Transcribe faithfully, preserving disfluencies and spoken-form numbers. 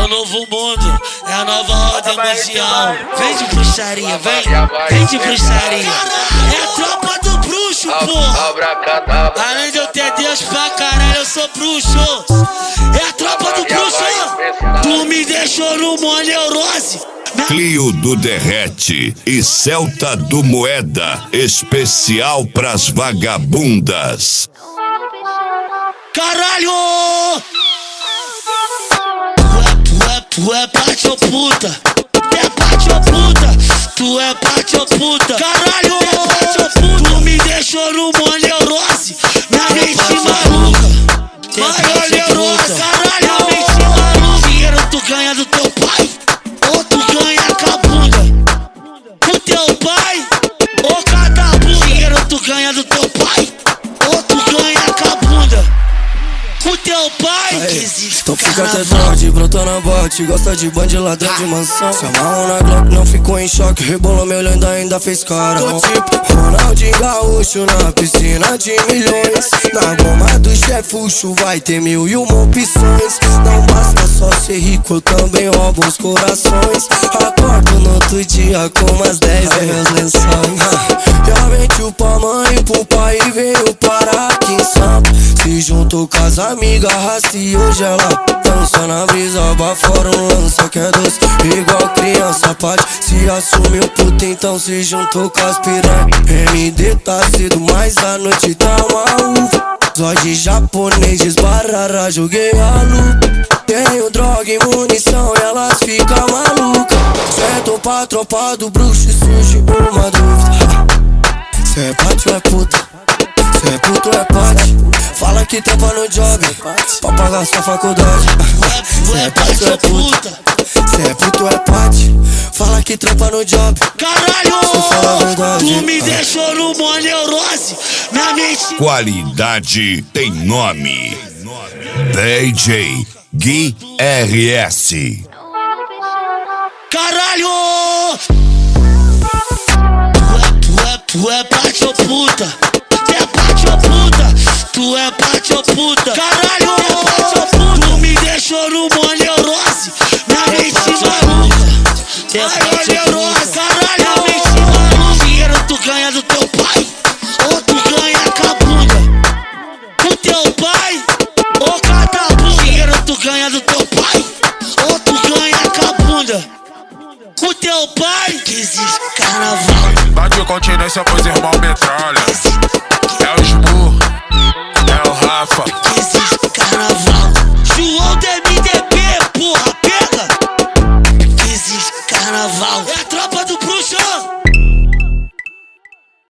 o novo mundo, é a nova ordem mundial. Vem de bruxaria, vem, vem de bruxaria. É a tropa do bruxo, porra. Além de eu ter Deus pra caralho, eu sou bruxo. É a tropa do bruxo. Tu me deixou numa neurose. Clio do Derrete e Celta do Moeda, especial pras vagabundas. Caralho! Tu é, tu é parte ou puta? É parte ou puta? Tu é parte ou puta? Caralho! Tu me deixou numa neurose, minha mente maluca. Maior neurose, caralho! Minha mente maluca. Dinheiro tu ganha do teu pai, ou tu ganha com a bunda. Com teu pai, ou cada bunda. Dinheiro tu ganha do teu pai, ou tu ganha com a bunda. Com teu pai, que existe. Então fica até tarde, brota na bote. Gosta de band, ladrão de mansão. Se amarram na Glock, não ficou em choque. Rebolou meu olhando, ainda fez cara. Tô tipo Ronaldinho Gaúcho na piscina de milhões. Na goma do chefucho vai ter mil e uma opções. Não basta só ser rico, eu também roubo os corações. Acordo no outro dia com umas dez em meus lençóis. Já mentiu pra mãe, pro pai e veio parar aqui em Sampa. Se juntou com as amigas, arrasta e hoje ela dança na brisa, abafora um lança que é doce, igual criança. Pode se assumiu puta, então se juntou com as piranha. M D tá cedo, mas a noite tá maluca. Zói de japonês, desbarara, joguei a luta. Tenho droga e munição e elas ficam malucas. Sentou pra tropa do bruxo e surge uma dúvida: cê é pate ou é puta? Cê é puto ou é pate? Fala que tampa no job pra pagar sua faculdade. Cê é pate ou é puta? Cê é puto ou é pate? Fala que trampa no job. Caralho! Tu me deixou numa neurose, minha mente. Qualidade tem nome. D J Gui R S. Caralho! Tu é, tu é parte ou puta? Tu é parte ou puta? Tu é parte ou puta? Caralho! Tu me deixou numa neurose, minha mente maluca. Maior neurose, caralho! Minha mente maluca. Dinheiro tu ganha do teu pai, ou tu ganha com a bunda. Com teu pai, ou cada bunda. Dinheiro tu ganha do teu pai, ou tu ganha com a bunda. Com teu pai, que existe carnaval. Bate continência, pois irmão metralha. É o Sbu, é o Rafa. Que existe carnaval. João do M D B, porra, pega. Que existe carnaval. É a tropa do bruxo.